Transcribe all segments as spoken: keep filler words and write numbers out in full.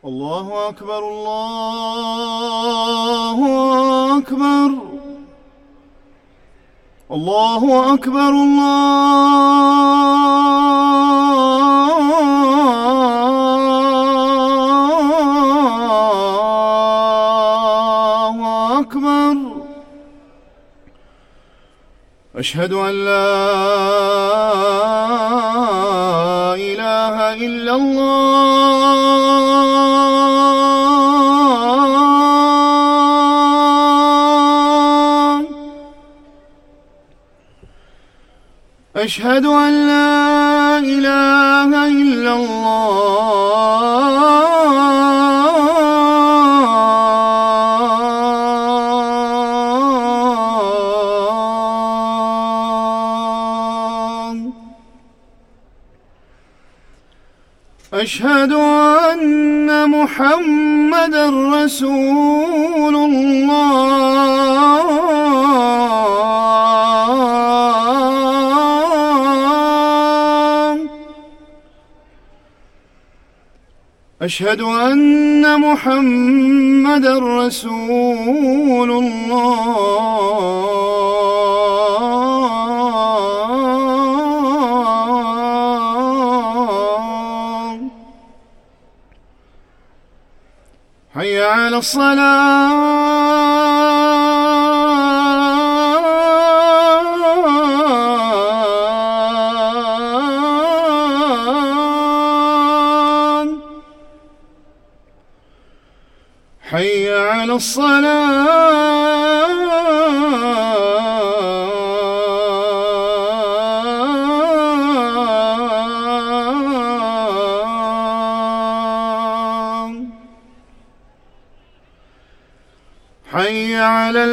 الله أكبر الله أكبر الله أكبر الله أكبر. أشهد أن لا إله إلا الله. أشهد أن لا إله إلا الله. أشهد أن محمدًا رسول الله. أشهد أن محمدًا رسول الله. حي على الصلاة. حي على الصلاة. حي على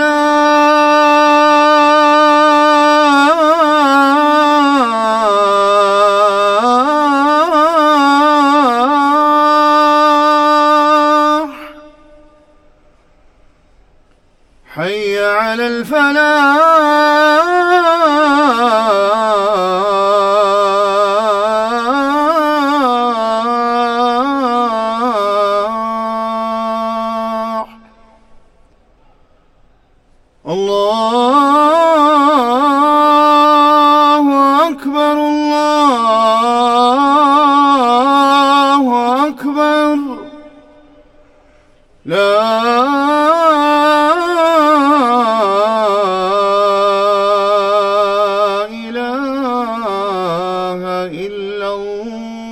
الفلاح. حي على الفلاح. الله أكبر الله أكبر. لا إله إلا الله.